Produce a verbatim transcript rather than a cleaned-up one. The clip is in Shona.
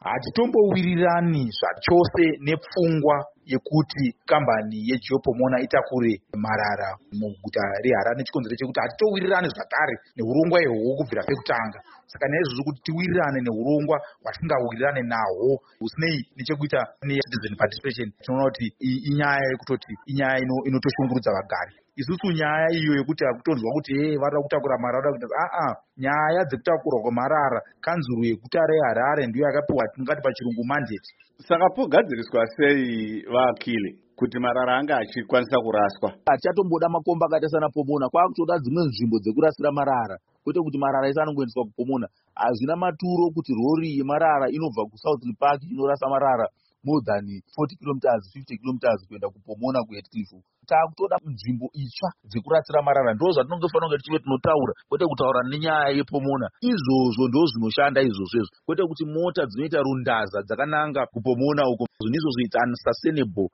hatitombowirirani zvachose nepfungwa yekuti kambani yeGeopomona itakure marara muguta reHarare nechikonzero chekuti hatitowirirani zvakare neurongwa ihwohwo kubvira pekutanga. Saka naizvozvo kuti tiwirirane neurongwa hwatingawirirane nahwo husinei nechekuita necitizen participation, tinoona kuti inyaya yekutoti inyaya inotoshungurudza vagari. Isusu nyaya iyo yekuti hakutonzwa kuti hey, varada kutakura marara aa nyaya dzekutakurwa kwemarara kanzuru yeguta reHarare ndiyo yakapiwa tingati pachirungu mandate. Saka pogadziriswa sei vaakili kuti marara anga achikwanisa kuraswa? Hatichatomboda makomba akaita sana Pomona, kwakutoda dzimwe nzvimbo dzekurasira marara, kwete kuti marara ese anongoendeswa kuPomona. Hazvina maturo kuti rori yemarara inobva kuSouthern Park inorasa marara more than forty kilometers, fifty kilometers kuenda kuPomona kuHeathcliff. Takutoda nzvimbo itsva dzekurasira marara, ndo zvatinongofanira kunge tichive tinotaura, kwete kutaura nenyaya yePomona. Izvozvo ndo zvinoshanda izvozvo, kwete kuti mota dzinoita rundaza dzakananga kuPomona uko, zvino izvozvo it's unsustainable.